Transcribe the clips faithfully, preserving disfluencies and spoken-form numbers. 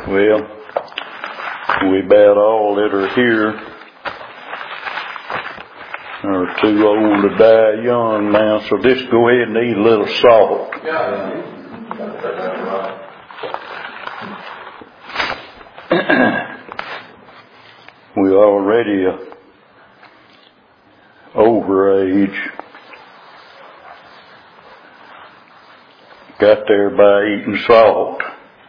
Well, we about all that are here are too old to die young now, so just go ahead and eat a little salt. We're already uh, over age. Got there by eating salt.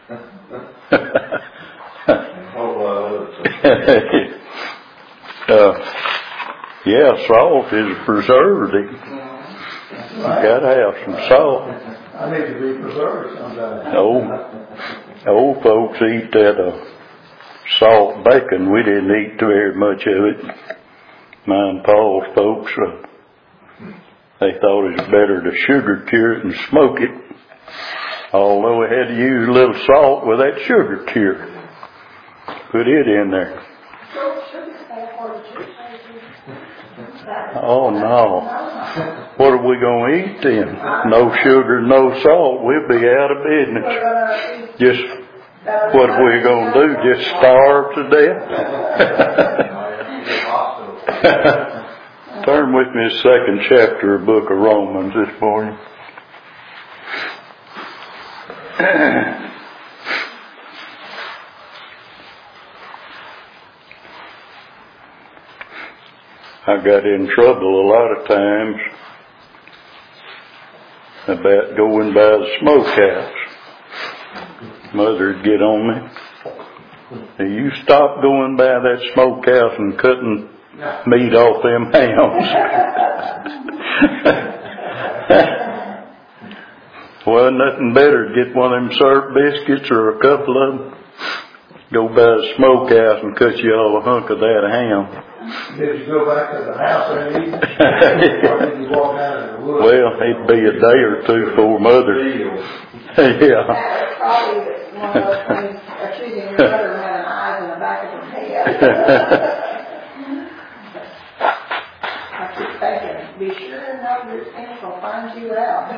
uh, yeah, salt is a preservative. You gotta have some salt. I need to be preserved sometime. Old, old folks eat that uh, salt bacon. We didn't eat very much of it. Mine Paul's folks, uh, they thought it was better to sugar cure it and smoke it. Although we had to use a little salt with that sugar cure. Put it in there. Oh no. What are we going to eat then? No sugar, no salt. We'll be out of business. Just, what are we going to do? Just starve to death? Turn with me to the second chapter of the book of Romans this morning. I got in trouble a lot of times about going by the smokehouse. Mother'd get on me. Hey, you stop going by that smokehouse and cutting meat off them hams. Well, nothing better to get one of them syrup biscuits or a couple of them. Go by the smokehouse and cut you all a hunk of that ham. Did you go back to the house and eat? Or did you walk out of the woods? Well, it'd be a day or two before Mother. Yeah. That was probably one of those things, accusing your mother of having eyes in the back of her head. I keep thinking, be sure enough your skin will find you out.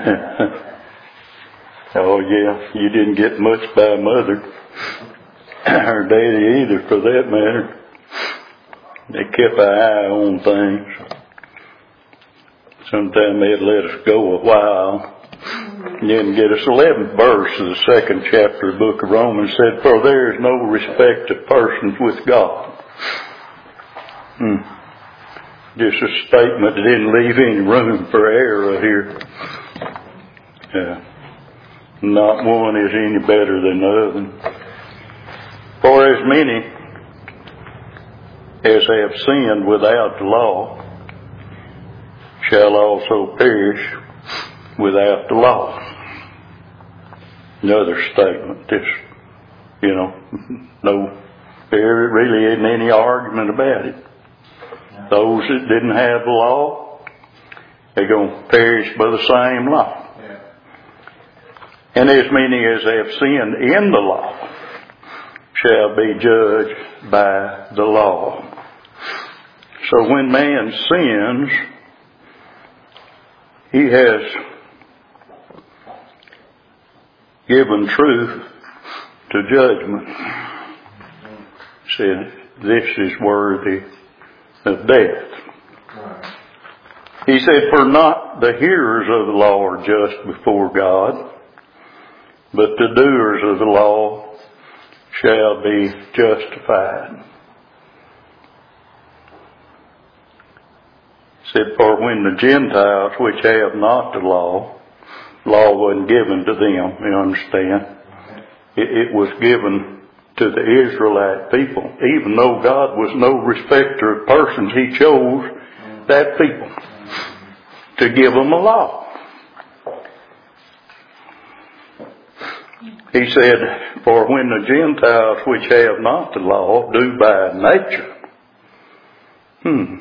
Oh yeah, you didn't get much by Mother. Or Daddy either, for that matter. They kept an eye on things. Sometimes they'd let us go a while. And then get us eleventh verse of the second chapter of the book of Romans said, for there is no respect of persons with God. Hmm. Just a statement that didn't leave any room for error here. Yeah. Not one is any better than the other. For as many as have sinned without the law shall also perish without the law. Another statement. This, you know, no, there really isn't any argument about it. Those that didn't have the law, they're going to perish by the same law. And as many as have sinned in the law shall be judged by the law. So when man sins, he has given truth to judgment. Said, this is worthy of death. He said, for not the hearers of the law are just before God, but the doers of the law shall be justified. He said, for when the Gentiles which have not the law, law wasn't given to them, you understand? It, it was given to the Israelite people. Even though God was no respecter of persons, He chose that people to give them a law. He said, for when the Gentiles which have not the law do by nature, hmm,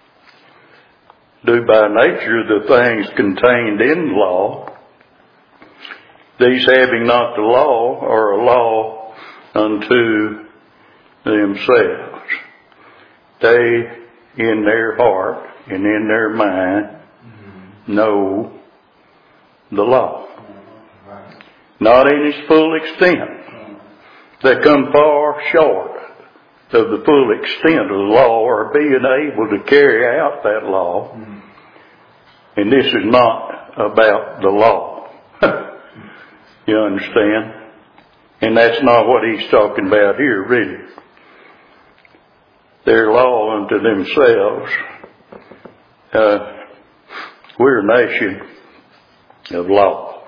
do by nature the things contained in the law, these having not the law are a law unto themselves. They in their heart and in their mind know the law. Not in its full extent, They come far short of the full extent of the law or being able to carry out that law. Mm. And this is not about the law. You understand? And that's not what he's talking about here, really. Their law unto themselves. Uh, we're a nation of laws.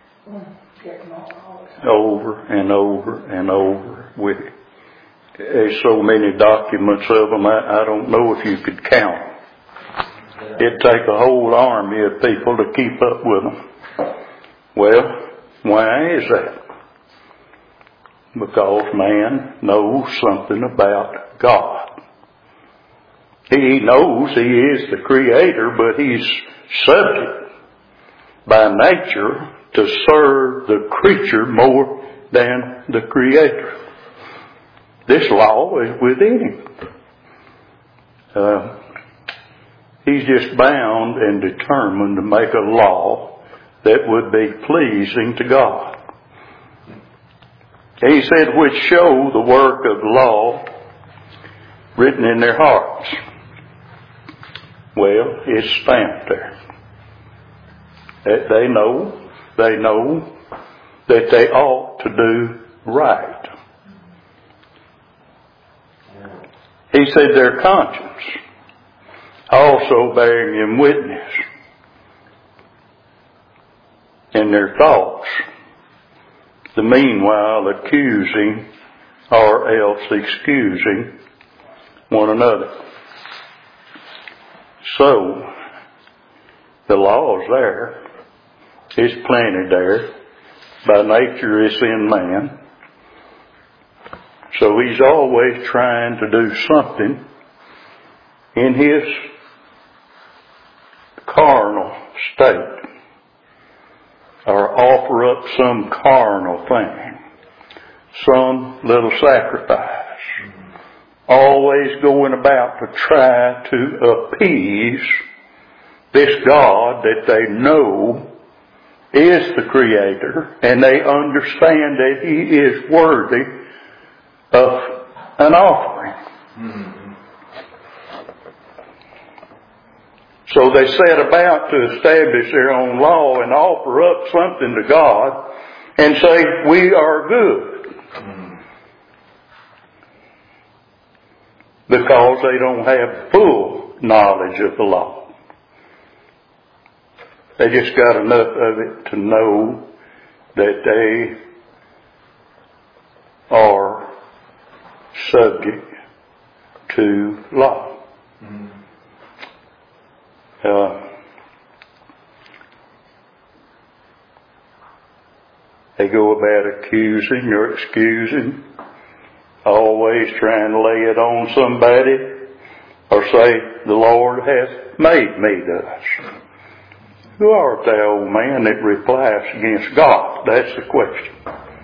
Over and over and over with it. There's so many documents of them, I, I don't know if you could count them. It'd take a whole army of people to keep up with them. Well, why is that? Because man knows something about God. He knows He is the Creator, but he's subject by nature to serve the creature more than the Creator. This law is within him. Uh, he's just bound and determined to make a law that would be pleasing to God. And he said, which show the work of law written in their hearts. Well, it's stamped there. That they know, they know that they ought to do right. He said their conscience also bearing him witness, and their thoughts, the meanwhile accusing or else excusing one another. So, the law is there. It's planted there. By nature it's in man. So he's always trying to do something in his carnal state, or offer up some carnal thing, some little sacrifice, always going about to try to appease this God that they know is the Creator, and they understand that He is worthy of an offering. Mm-hmm. So they set about to establish their own law and offer up something to God and say, we are good. Mm-hmm. Because they don't have full knowledge of the law. They just got enough of it to know that they are subject to law. Mm-hmm. Uh, they go about accusing or excusing, always trying to lay it on somebody, or say, the Lord hath made me thus. Who art thou, old man, that replies against God? That's the question.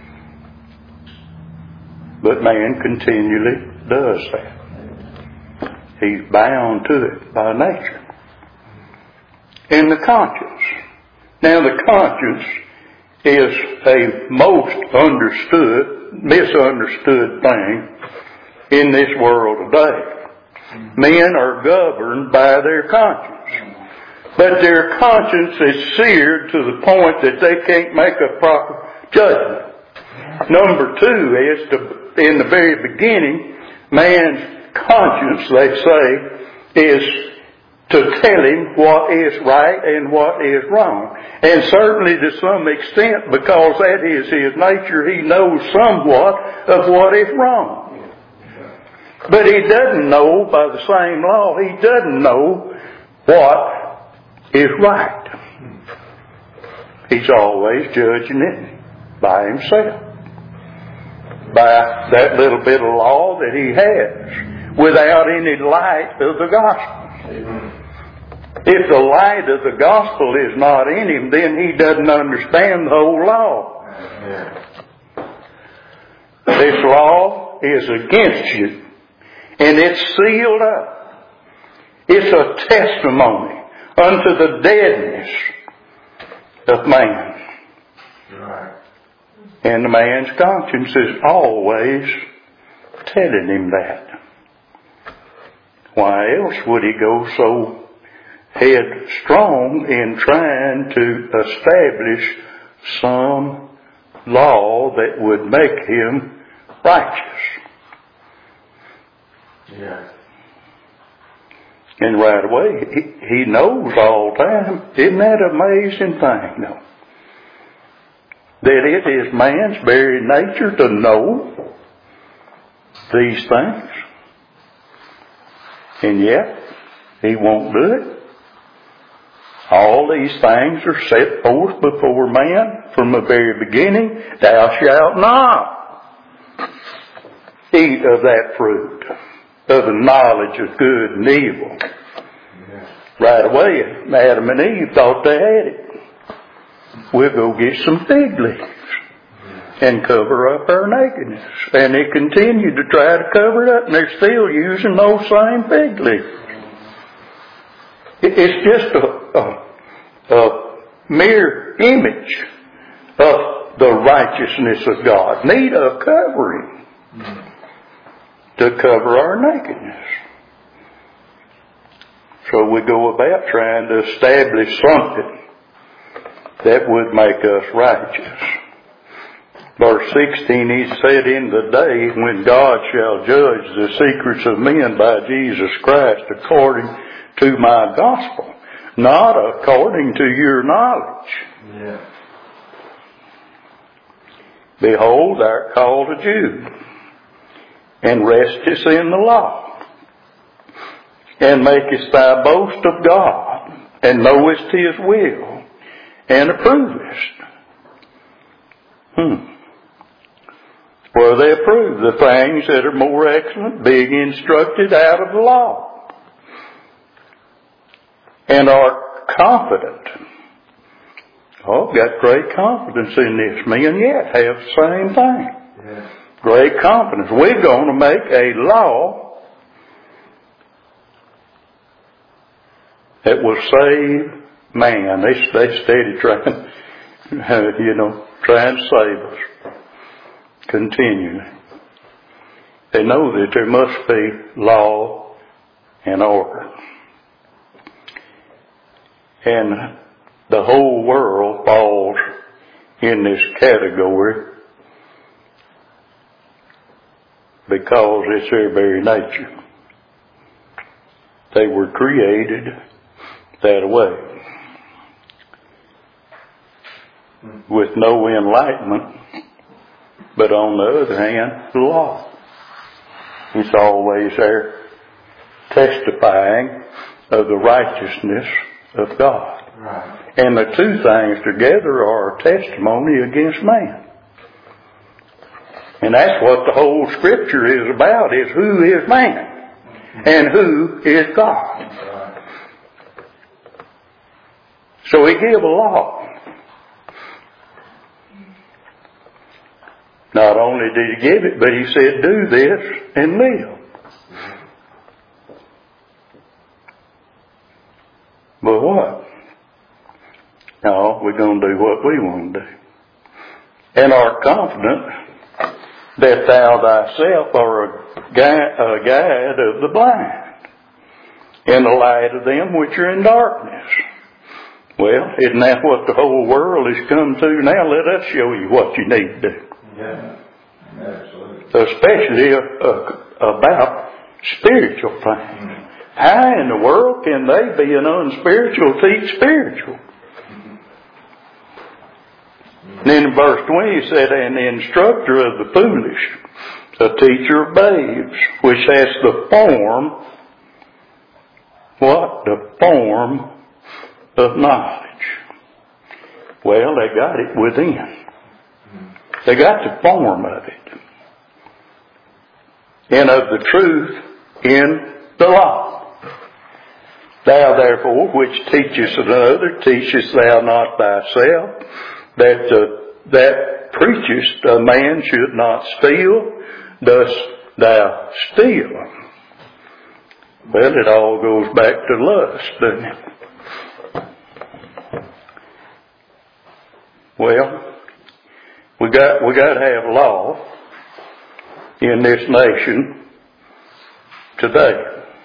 But man continually does that. He's bound to it by nature. And the conscience. Now the conscience is a most understood, misunderstood thing in this world today. Men are governed by their conscience. But their conscience is seared to the point that they can't make a proper judgment. Number two is, to, in the very beginning, man's conscience, they say, is to tell him what is right and what is wrong. And certainly to some extent, because that is his nature, he knows somewhat of what is wrong. But he doesn't know, by the same law, he doesn't know what is right. He's always judging it by himself. By that little bit of law that he has, without any light of the gospel. Amen. If the light of the gospel is not in him, then he doesn't understand the whole law. Amen. This law is against you, and it's sealed up. It's a testimony unto the deadness of man. Right. And the man's conscience is always telling him that. Why else would he go so headstrong in trying to establish some law that would make him righteous? Yeah. And right away, he, he knows all the time. Isn't that an amazing thing, though? That it is man's very nature to know these things. And yet, he won't do it. All these things are set forth before man from the very beginning. Thou shalt not eat of that fruit, of the knowledge of good and evil. Yeah. Right away, Adam and Eve thought they had it. We'll go get some fig leaves and cover up our nakedness. And they continued to try to cover it up, and they're still using those same fig leaves. It's just a, a, a mere image of the righteousness of God. Need a covering to cover our nakedness. So we go about trying to establish something that would make us righteous. Verse sixteen, he said, in the day when God shall judge the secrets of men by Jesus Christ according to my gospel, not according to your knowledge. Yeah. Behold, thou art called a Jew, and restest in the law, and makest thy boast of God, and knowest his will, and approvest. Hmm. Well, they approve the things that are more excellent, being instructed out of the law, and are confident. Oh, got great confidence in this. Me and yet have the same thing. Yeah. Great confidence. We're going to make a law that will save man. They, they steady trying, you know, trying to save us. Continually. They know that there must be law and order. And the whole world falls in this category because it's their very nature. They were created that way, with no enlightenment, but on the other hand, the law. It's always there testifying of the righteousness of God. Right. And the two things together are a testimony against man. And that's what the whole Scripture is about, is who is man and who is God. Right. So he gave a law. Not only did he give it, but he said, do this and live. But what? No, we're going to do what we want to do. And are confident that thou thyself art a guide, a guide of the blind, in the light of them which are in darkness. Well, isn't that what the whole world has come to now? Let us show you what you need to do. Yeah, absolutely. Especially uh, about spiritual things. Mm-hmm. How in the world can they, being unspiritual, teach spiritual? Mm-hmm. And then in verse twenty he said, an instructor of the foolish, a teacher of babes, which has the form, what? The form of knowledge. Well, they got it within. They got the form of it. And of the truth in the law. Thou therefore, which teachest another, teachest thou not thyself, that uh, that preachest a man should not steal, dost thou steal? Well, it all goes back to lust, doesn't it? Well, We got, we got to have law in this nation today.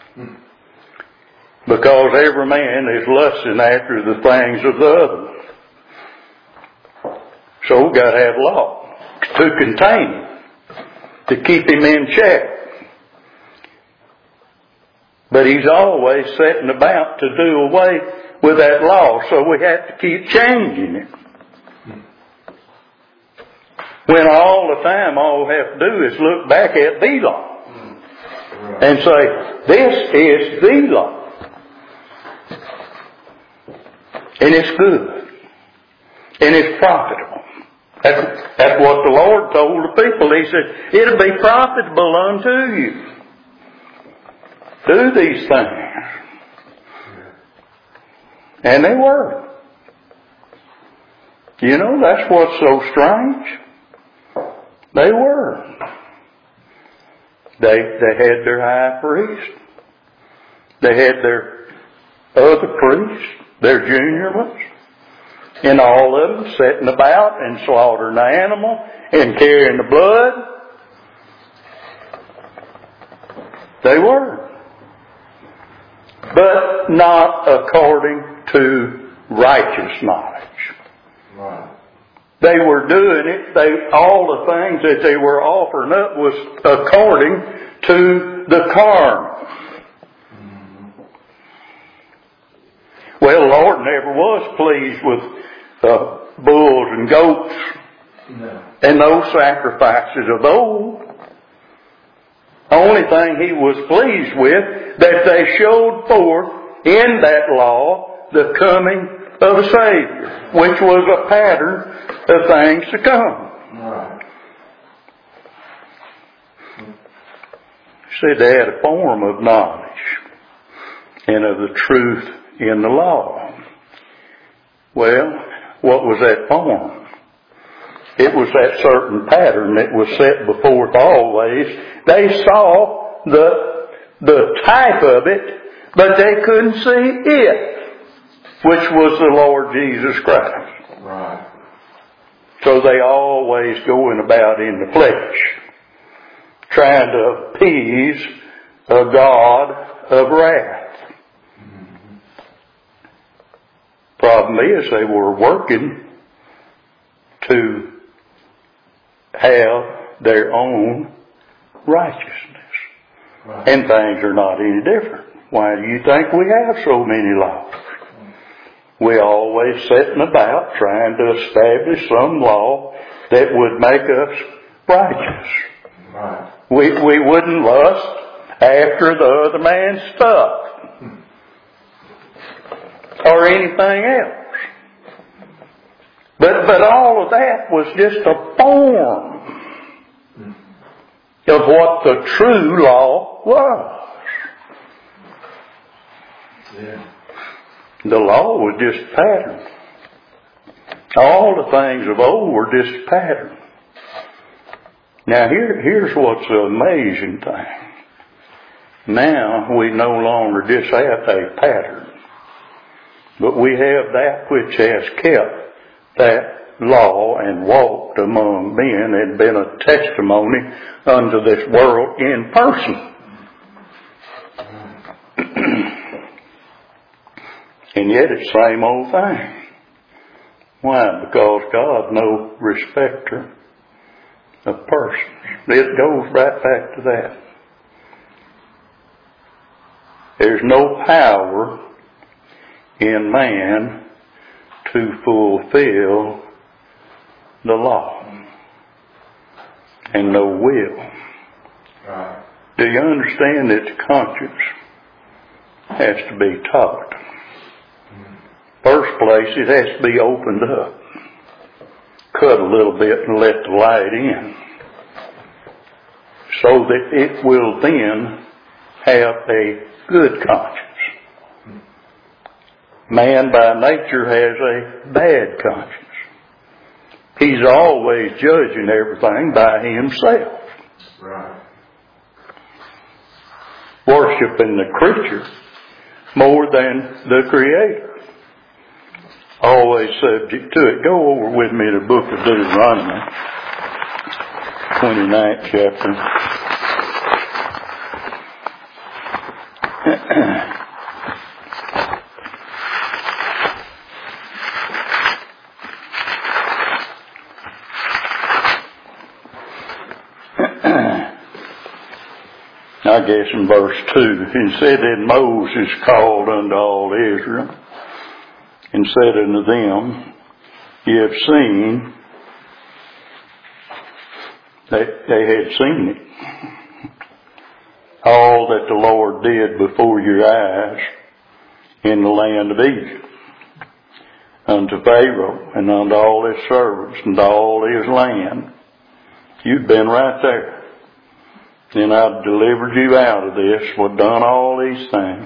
Because every man is lusting after the things of the other. So we got to have law to contain him, to keep him in check. But he's always setting about to do away with that law, so we have to keep changing it. When all the time all we have to do is look back at the law and say, this is the law. And it's good. And it's profitable. That's, that's what the Lord told the people. He said, it'll be profitable unto you. Do these things. And they were. You know, that's what's so strange. They were. They, they had their high priest. They had their other priests, their junior ones, and all of them sitting about and slaughtering the animal and carrying the blood. They were. But not according to righteous knowledge. Right. They were doing it, they, all the things that they were offering up was according to the carnal. Mm-hmm. Well, the Lord never was pleased with uh, bulls and goats no. and those sacrifices of old. Only thing He was pleased with, that they showed forth in that law the coming of a Savior, which was a pattern of things to come. Right. Said they had a form of knowledge and of the truth in the law. Well, what was that form? It was that certain pattern that was set before always. They saw the, the type of it, but they couldn't see it, which was the Lord Jesus Christ. Right. So they always going about in the flesh, trying to appease a God of wrath. Mm-hmm. Problem is, they were working to have their own righteousness. Right. And things are not any different. Why do you think we have so many laws? We always sitting about trying to establish some law that would make us righteous. Right. We, we wouldn't lust after the other man's stuff or anything else. But, but all of that was just a form of what the true law was. Yeah. The law was just pattern. All the things of old were just pattern. Now here, here's what's the amazing thing. Now we no longer just have a pattern, but we have that which has kept that law and walked among men and been a testimony unto this world in person. And yet it's the same old thing. Why? Because God no respecter of persons. It goes right back to that. There's no power in man to fulfill the law. And no will. Right. Do you understand that the conscience has to be taught? First place, it has to be opened up. Cut a little bit and let the light in. So that it will then have a good conscience. Man by nature has a bad conscience. He's always judging everything by himself. Right. Worshiping the creature more than the Creator. always subject to it. Go over with me to the book of Deuteronomy, twenty-ninth chapter. I guess in verse two, he said, "And Moses called unto all Israel, and said unto them, Ye have seen," they, they had seen it, "all that the Lord did before your eyes in the land of Egypt, unto Pharaoh, and unto all his servants, and all his land." You've been right there. "And I've delivered you out of this," we've done all these things.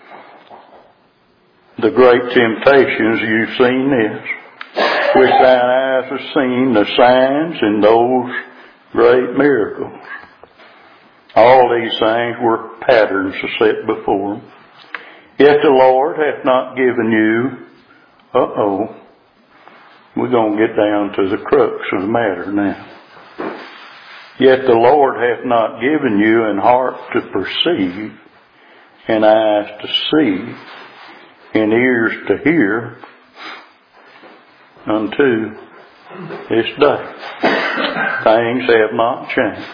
"The great temptations, you've seen this, which thine eyes have seen, the signs and those great miracles." All these things were patterns set before them. "Yet the Lord hath not given you," uh-oh, we're going to get down to the crux of the matter now. "Yet the Lord hath not given you an heart to perceive, and eyes to see, and ears to hear, unto this day." Things have not changed.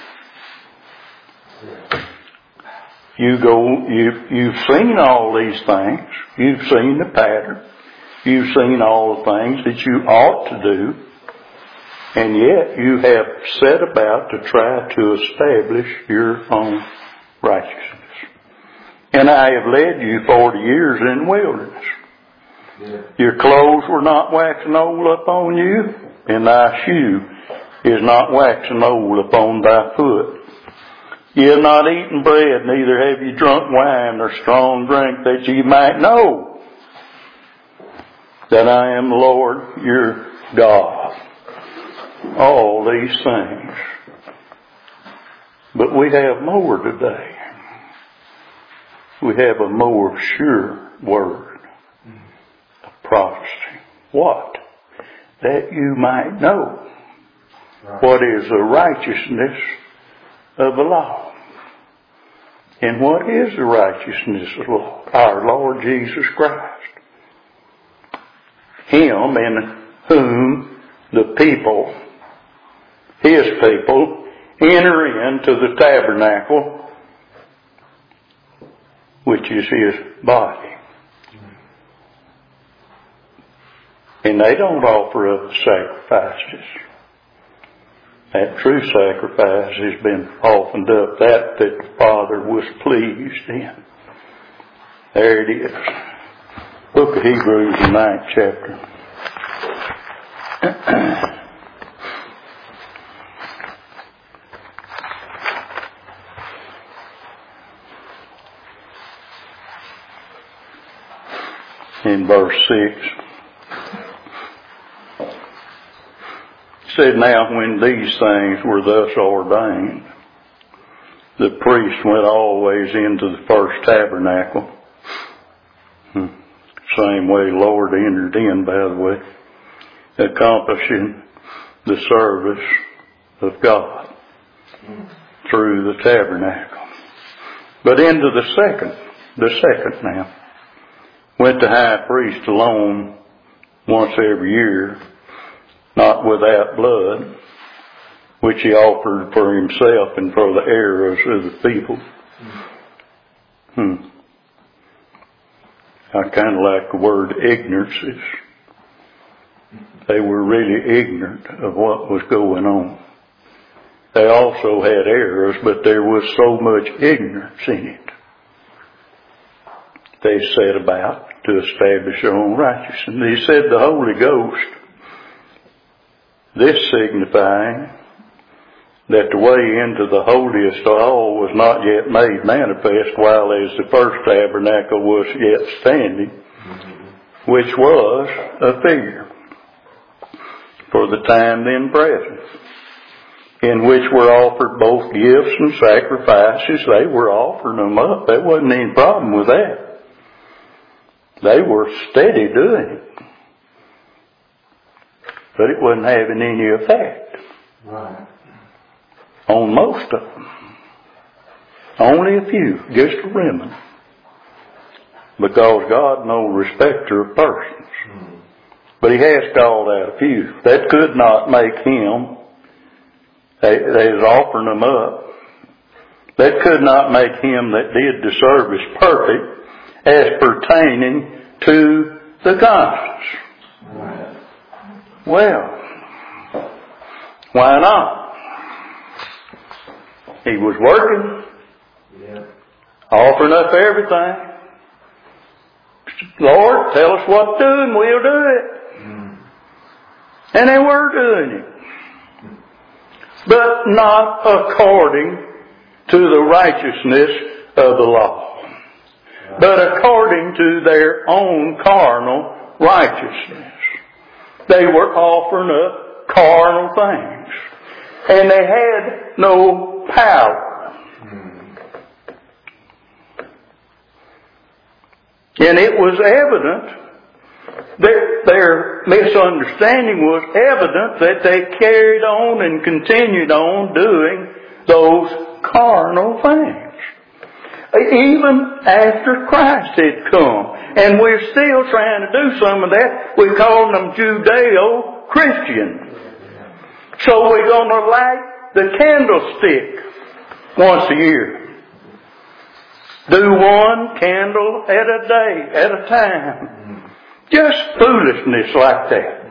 You go, you, you've seen all these things. You've seen the pattern. You've seen all the things that you ought to do. And yet you have set about to try to establish your own righteousness. "And I have led you forty years in the wilderness. Yeah. Your clothes were not waxing old upon you, and thy shoe is not waxing old upon thy foot. Ye have not eaten bread, neither have ye drunk wine or strong drink, that ye might know that I am the Lord your God." All these things. But we have more today. We have a more sure word of prophecy. What? That you might know what is the righteousness of the law. And what is the righteousness of the law? Our Lord Jesus Christ. Him in whom the people, His people, enter into the tabernacle, which is His body. And they don't offer up sacrifices. That true sacrifice has been offered up, that that the Father was pleased in. There it is. Book of Hebrews, the ninth chapter. In verse six, it said, "Now when these things were thus ordained, the priest went always into the first tabernacle." Hmm. Same way the Lord entered in, by the way, accomplishing the service of God through the tabernacle. But into the second, the second now, went the high priest alone once every year, not without blood, which he offered for himself and for the errors of the people. Hmm. I kind of like the word ignorances. They were really ignorant of what was going on. They also had errors, but there was so much ignorance in it. They set about to establish their own righteousness. He said the Holy Ghost, this signifying that the way into the holiest of all was not yet made manifest, while as the first tabernacle was yet standing, which was a figure for the time then present, in which were offered both gifts and sacrifices. They were offering them up. There wasn't any problem with that. They were steady doing it. but it wasn't having any effect Right. on most of them. Only a few, just a remnant. Because God no respecter of persons. Mm. But He has called out a few. That could not make Him, they, they was offering them up, that could not make Him that did the service perfect as pertaining to the conscience. Right. Well, why not? He was working, yeah. offering up everything. Lord, tell us what to do and we'll do it. Mm. And they were doing it. But not according to the righteousness of the law. Right. But according to their own carnal righteousness. They were offering up carnal things. And they had no power. And it was evident, their, their misunderstanding was evident that they carried on and continued on doing those carnal things. Even after Christ had come. And we're still trying to do some of that. We call them Judeo-Christian. So we're going to light the candlestick once a year. Do one candle at a day, at a time. Just foolishness like that.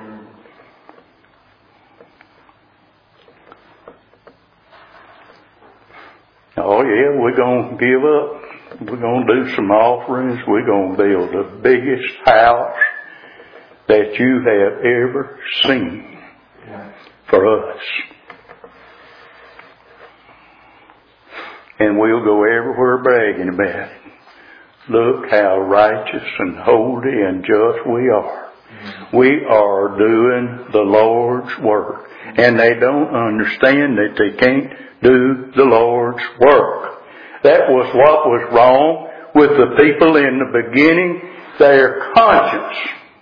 Oh yeah, we're going to give up. We're going to do some offerings. We're going to build the biggest house that you have ever seen for us. And we'll go everywhere bragging about it. Look how righteous and holy and just we are. We are doing the Lord's work. And they don't understand that they can't do the Lord's work. That was what was wrong with the people in the beginning. Their conscience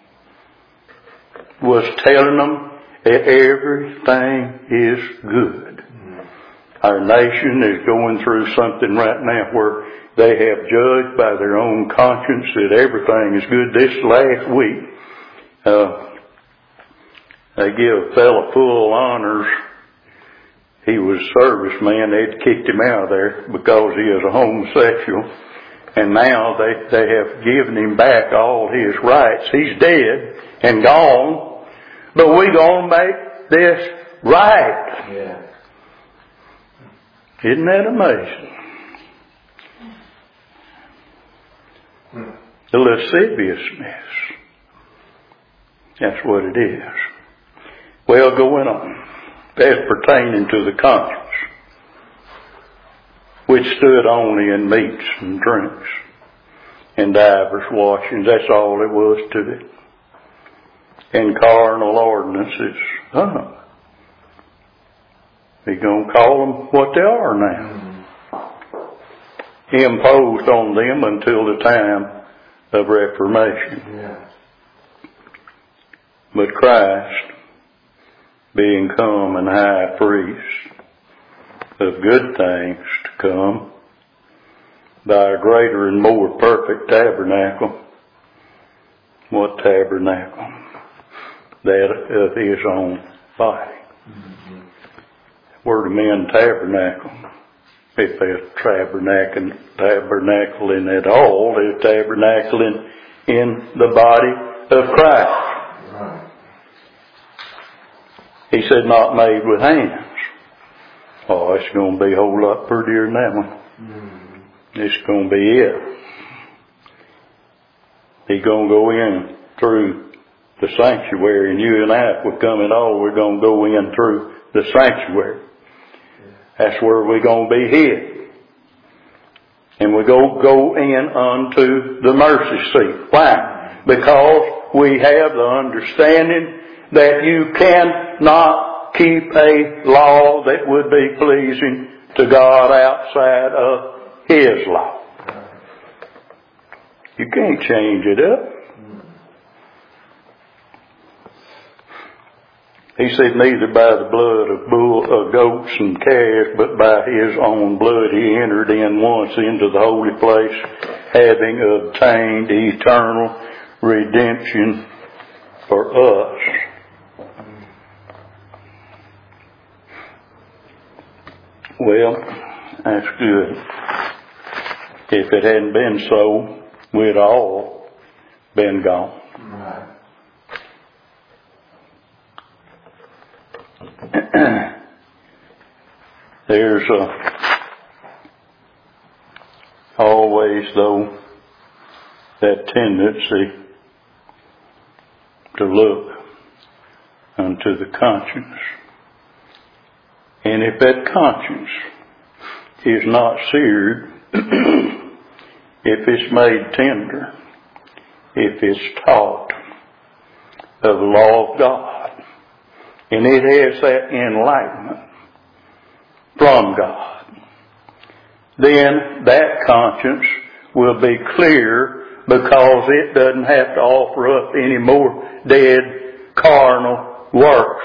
was telling them that everything is good. Our nation is going through something right now where they have judged by their own conscience that everything is good. This last week, uh, they give a fellow full honors. He was a serviceman. They'd kicked him out of there because he is a homosexual. And now they, they have given him back all his rights. He's dead and gone. But we're going to make this right. Yeah. Isn't that amazing? Hmm. The lasciviousness. That's what it is. Well, going on. As pertaining to the conscience, which stood only in meats and drinks and divers washings. That's all it was to it. And carnal ordinances. Huh. He's going to call them what they are now. Imposed on them until the time of Reformation. Yeah. But Christ, being come and high priest of good things to come, by a greater and more perfect tabernacle. What tabernacle? That of His own body. Mm-hmm. Word of men, tabernacle. If they're tabernacling, tabernacling at all, they're tabernacling in the body of Christ. Right. He said, not made with hands. Oh, it's going to be a whole lot prettier than that one. Mm-hmm. It's going to be it. He's going to go in through the sanctuary, and you and I, if we come at all, we're going to go in through the sanctuary. That's where we're going to be hid. And we go, go in unto the mercy seat. Why? Because we have the understanding that you cannot keep a law that would be pleasing to God outside of His law. You can't change it up. He said, neither by the blood of bull, uh, goats and calves, but by his own blood he entered in once into the holy place, having obtained eternal redemption for us. Well, that's good. If it hadn't been so, we'd all been gone. Right. There's a, always, though, that tendency to look unto the conscience. And if that conscience is not seared, if it's made tender, if it's taught of the law of God, and it has that enlightenment from God, then that conscience will be clear because it doesn't have to offer up any more dead carnal works.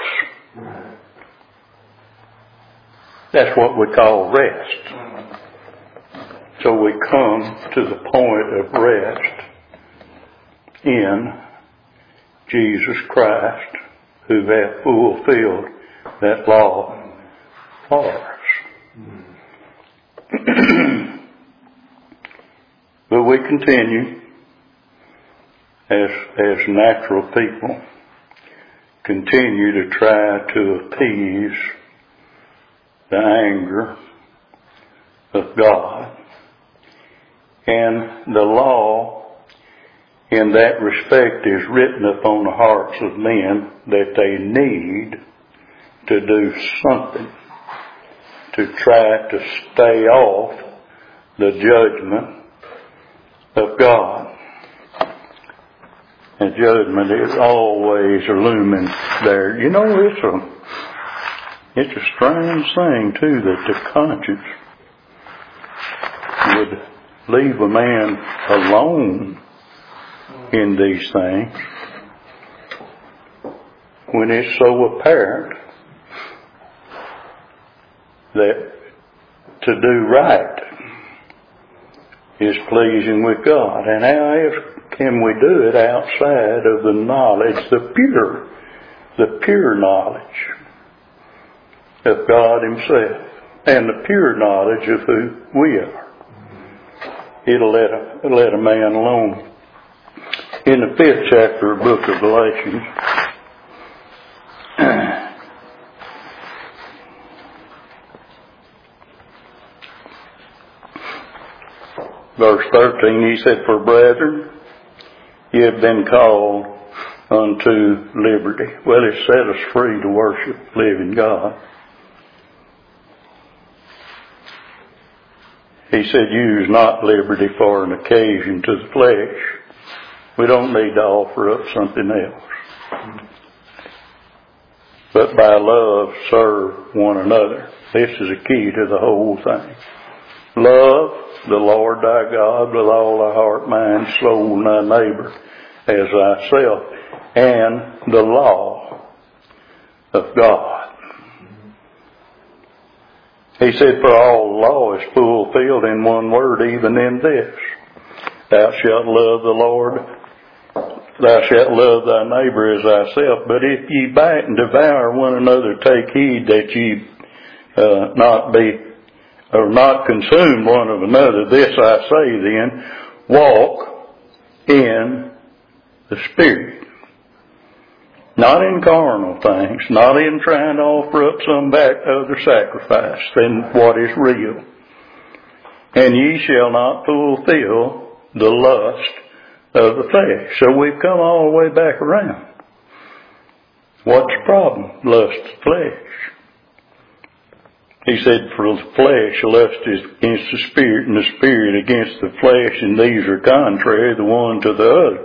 That's what we call rest. So we come to the point of rest in Jesus Christ, who hath fulfilled that law for us. But we continue as, as natural people, continue to try to appease the anger of God. And the law, in that respect, is written upon the hearts of men that they need to do something to try to stay off the judgment of God. And judgment is always looming there. You know, it's a, it's a strange thing, too, that the conscience would leave a man alone in these things when it's so apparent that to do right is pleasing with God. And how else can we do it outside of the knowledge, the pure, the pure knowledge of God Himself and the pure knowledge of who we are? It'll let a, it'll let a man alone. In the fifth chapter of the book of Galatians, verse thirteen, he said, "For brethren, ye have been called unto liberty." Well, it set us free to worship the living God. He said, "Use not liberty for an occasion to the flesh." We don't need to offer up something else. "But by love serve one another." This is a key to the whole thing. Love the Lord thy God with all thy heart, mind, soul, and thy neighbor as thyself. And the law of God. He said, "For all law is fulfilled in one word, even in this. Thou shalt love the Lord, thou shalt love thy neighbor as thyself. But if ye bite and devour one another, take heed that ye uh, not be, or not consume one of another. This I say then, walk in the Spirit." Not in carnal things, not in trying to offer up some back other sacrifice than what is real. "And ye shall not fulfill the lust of the flesh." So we've come all the way back around. What's the problem? Lust of the flesh. He said, "For the flesh lust is against the Spirit, and the Spirit against the flesh, and these are contrary the one to the other."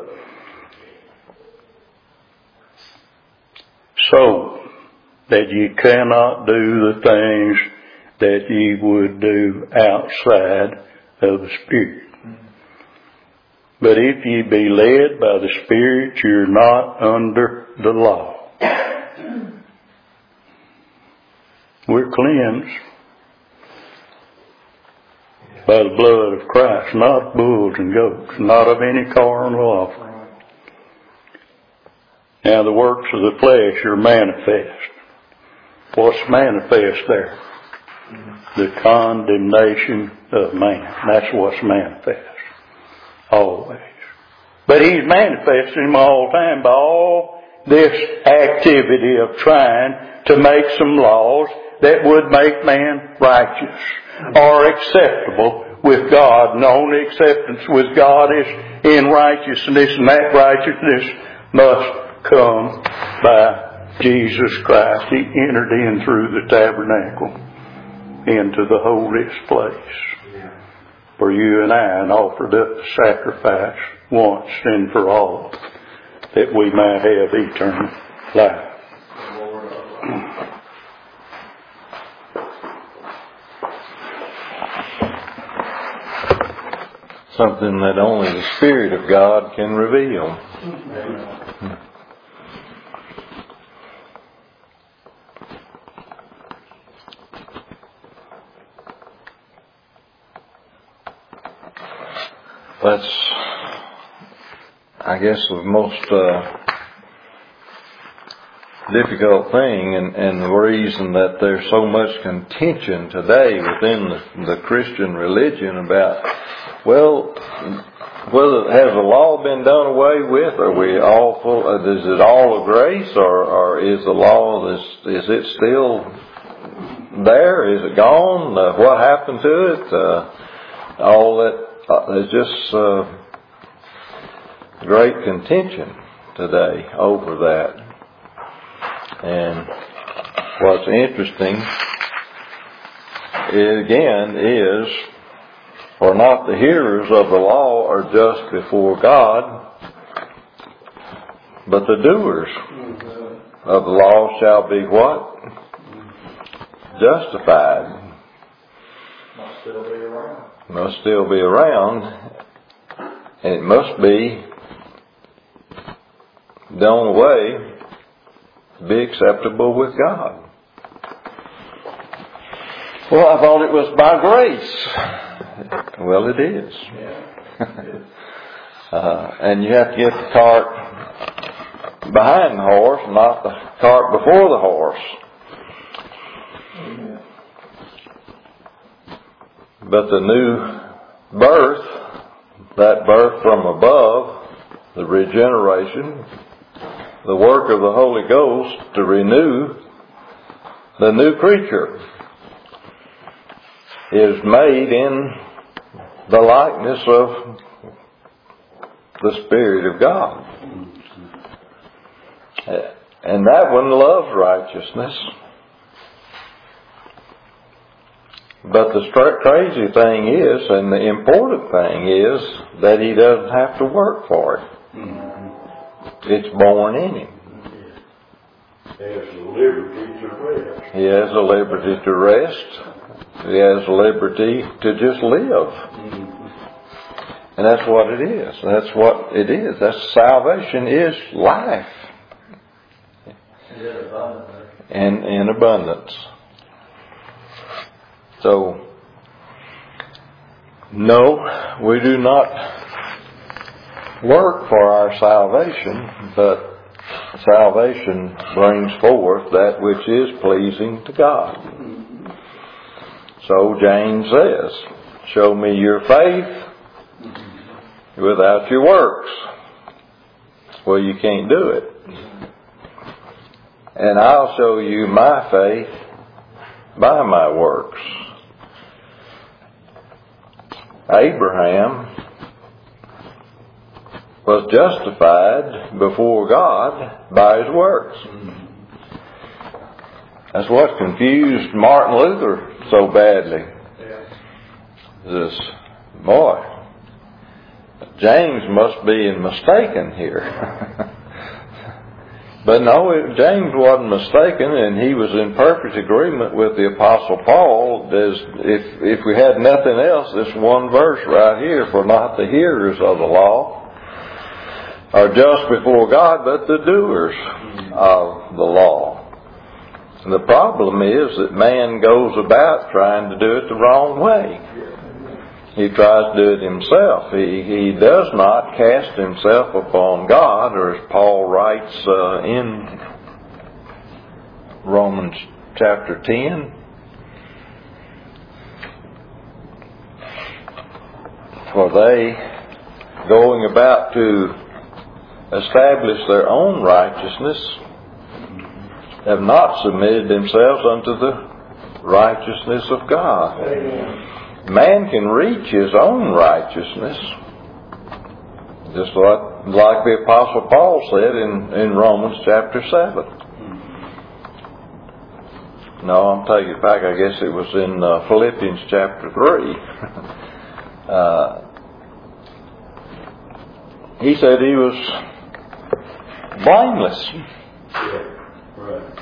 So that ye cannot do the things that ye would do outside of the Spirit. "But if ye be led by the Spirit, you're not under the law." We're cleansed by the blood of Christ, not of bulls and goats, not of any carnal offering. Now the works of the flesh are manifest. What's manifest there? The condemnation of man. That's what's manifest. Always. But He's manifesting them all the time by all this activity of trying to make some laws that would make man righteous or acceptable with God. And the only acceptance with God is in righteousness, and that righteousness must come by Jesus Christ. He entered in through the tabernacle into the holiest place for you and I, and offered up the sacrifice once and for all, that we might have eternal life. Something that only the Spirit of God can reveal. That's, I guess, the most uh, difficult thing, and, and the reason that there's so much contention today within the, the Christian religion about, well, whether has the law been done away with? Are we all full? Uh, is it all of grace, or, or is the law is is it still there? Is it gone? Uh, what happened to it? Uh, all that. Uh, there's just uh, great contention today over that. And what's interesting, again, is for not the hearers of the law are just before God, but the doers of the law shall be what? Justified. Must still be around. Must still be around, and it must be done away to be acceptable with God. Well, I thought it was by grace. Well, it is. Yeah. uh, and you have to get the cart behind the horse, not the cart before the horse. But the new birth, that birth from above, the regeneration, the work of the Holy Ghost to renew the new creature, is made in the likeness of the Spirit of God. And that one loves righteousness. But the crazy thing is, and the important thing is, that he doesn't have to work for it. Mm-hmm. It's born in him. He has the liberty to rest. He has the liberty to rest. He has the liberty to just live. Mm-hmm. And that's what it is. That's what it is. That's salvation is life. And in abundance. So, no, we do not work for our salvation, but salvation brings forth that which is pleasing to God. So James says, show me your faith without your works. Well, you can't do it. And I'll show you my faith by my works. Abraham was justified before God by his works. That's what confused Martin Luther so badly. This boy, James must be mistaken here. But no, James wasn't mistaken, and he was in perfect agreement with the Apostle Paul. There's, if if we had nothing else, this one verse right here, for not the hearers of the law are just before God, but the doers of the law. The problem is that man goes about trying to do it the wrong way. He tries to do it himself. He, he does not cast himself upon God, or as Paul writes uh, in Romans chapter ten, for they, going about to establish their own righteousness, have not submitted themselves unto the righteousness of God. Amen. Man can reach his own righteousness, just like, like the Apostle Paul said in, in Romans chapter seven. No, I'm taking it back. I guess it was in uh, Philippians chapter three. uh, he said he was blameless. Yeah, right.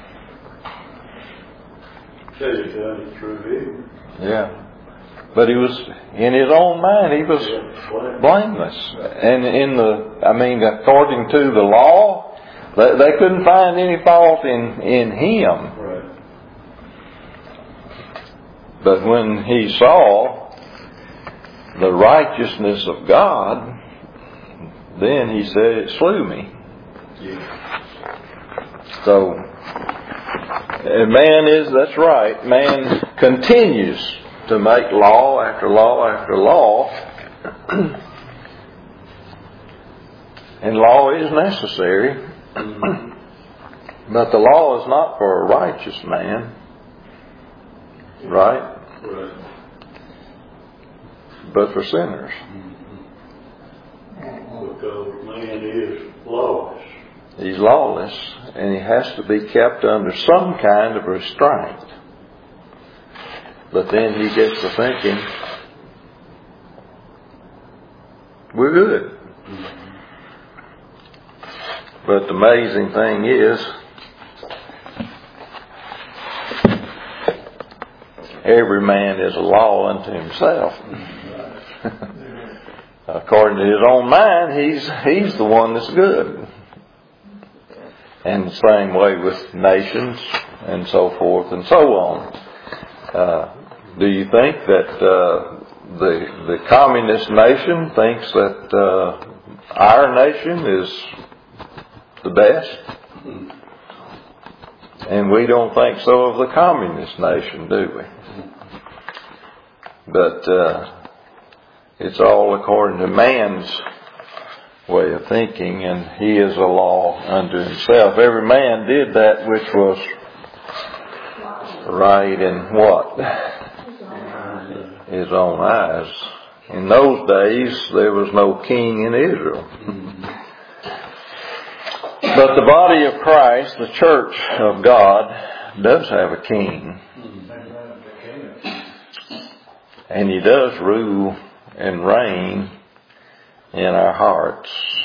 Said he done it through him. Yeah. But he was, in his own mind, he was blameless. And in the, I mean, according to the law, they, they couldn't find any fault in, in him. Right. But when he saw the righteousness of God, then he said, it slew me. Yeah. So, and man is, that's right, man continues to make law after law after law. And law is necessary. But the law is not for a righteous man. Right? Right. But for sinners. Because man is lawless. He's lawless, and he has to be kept under some kind of restraint. But then he gets to thinking, we're good. But the amazing thing is, every man is a law unto himself. According to his own mind, he's he's the one that's good. And the same way with nations and so forth and so on. Uh, do you think that uh, the the communist nation thinks that uh, our nation is the best? And we don't think so of the communist nation, do we? But uh, it's all according to man's way of thinking, and he is a law unto himself. Every man did that which was right in what? His own eyes. In those days, there was no king in Israel. But the body of Christ, the church of God, does have a king. And he does rule and reign in our hearts.